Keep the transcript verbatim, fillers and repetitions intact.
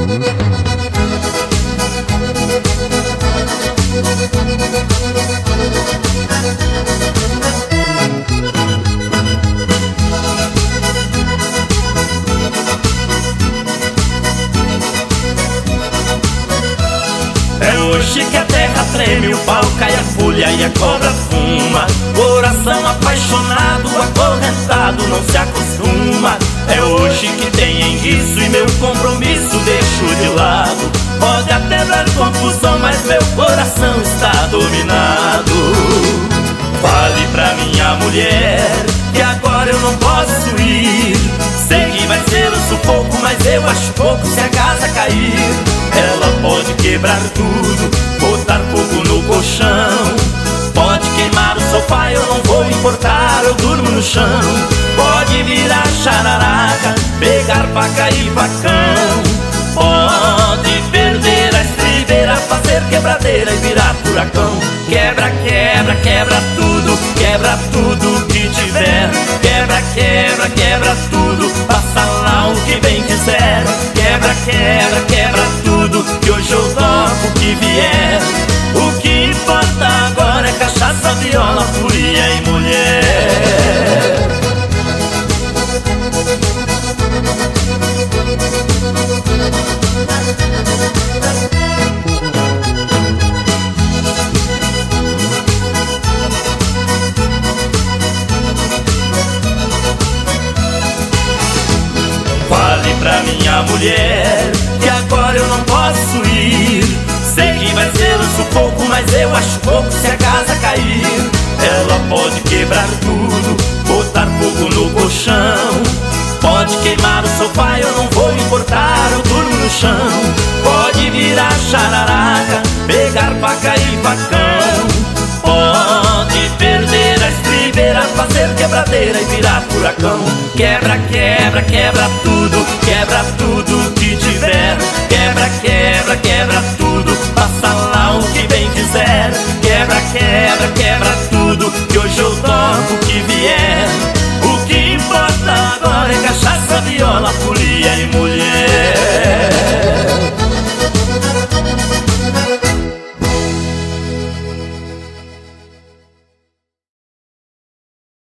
É hoje que a terra treme, o pau cai, a folha e a cobra fuma. Coração apaixonado, acorrentado, não se acostuma. É hoje que tem enguiço e meu compromisso deixo de lado. Pode até dar confusão, mas meu coração está dominado. Fale pra minha mulher que agora eu não posso ir. Sei que vai ser um sufoco, mas eu acho pouco se a casa cair. Ela pode quebrar tudo, botar fogo no colchão. Pode queimar o sofá, eu não vou importar, eu durmo no chão. Pode virar chararaca, pegar faca e facão. Pode perder a estribeira, fazer quebradeira e virar furacão. Quebra, quebra, quebra tudo, quebra tudo que tiver. Quebra, quebra, quebra tudo, passa lá o que bem quiser. Quebra, quebra, quebra tudo, que hoje eu toco o que vier. O que importa agora é cachaça, viola, folia e mulher. Fale pra minha mulher que agora eu não posso ir. Sei que vai ser um sufoco, mas eu acho pouco se a casa cair. Ela pode quebrar tudo, botar fogo no colchão. Pode queimar o sofá, eu não vou importar, eu durmo no chão. Pode virar chararaca, pegar faca e facão. Pode perder a estribeira, fazer quebradeira e virar furacão. Quebra, quebra, quebra tudo, quebra tudo que tiver. Quebra, quebra, quebra tudo,